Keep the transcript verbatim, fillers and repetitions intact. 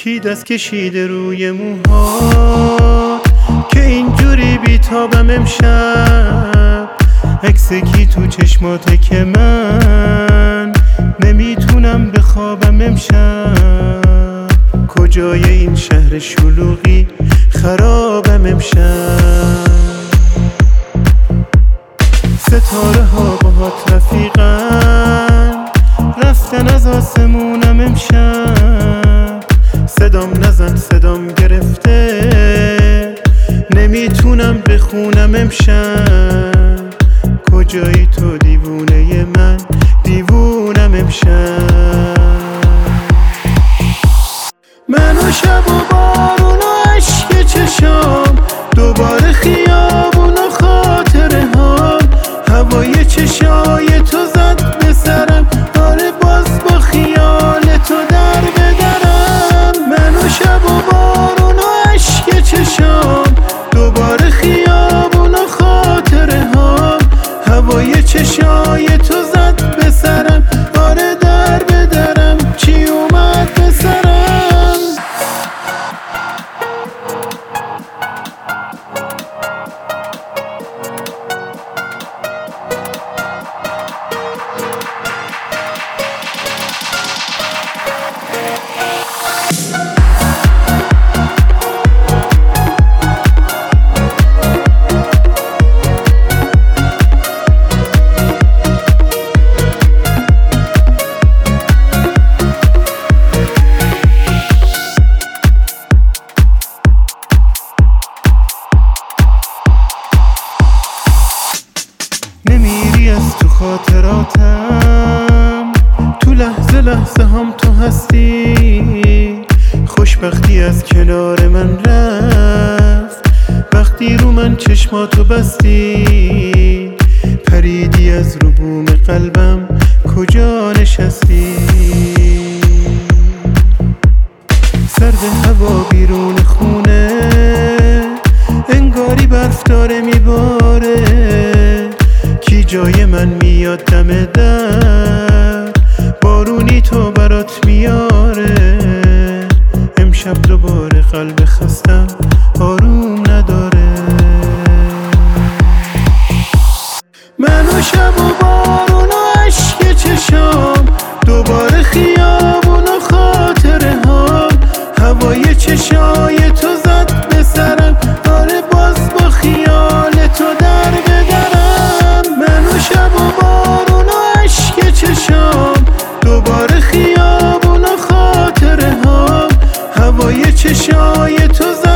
کی دست کشیده روی موها که اینجوری بیتابم امشب؟ عکس کی تو چشماته که من نمیتونم بخوابم امشب؟ کجای این شهر شلوغی خرابم امشب؟ ستاره ها باهات رفیقن رفتن از آسمونم امشب. صدام نزن صدام گرفته نمیتونم بخونم امشب. کجایی تو دیوونه من دیوونم امشب؟ من و شب و بارون و عشق چشام دوباره خیابون و خاطره ها هوای چشای تو زد به سرم آره باز با خیال تو در بدرم. من و شب و بارون و عشق چشام دوباره خیابون و خاطره ها هوای چشای تو زد به سرم آره در بدرم چی اومد به سرم؟ نمیری از تو خاطراتم تو لحظه لحظه هم تو هستی. خوشبختی از کنار من رفت وقتی رو من چشماتو بستی. پریدی از رو بوم قلبم کجا نشستی؟ سرد هوا بیرون خونه انگاری برف داره میباره. کی جای من میاد دم در بارونی تو برات میاره. امشب دوباره قلب خستم آروم نداره. من و شب و بارون و عشق چشام دوباره خیابون و خاطره ها هوای چشای تو زد به سرم آره باز با خیال تو در بدرم. من و شب و بارون و عشق چشام دوباره خیابون و خاطره ها هوای چشای تو زد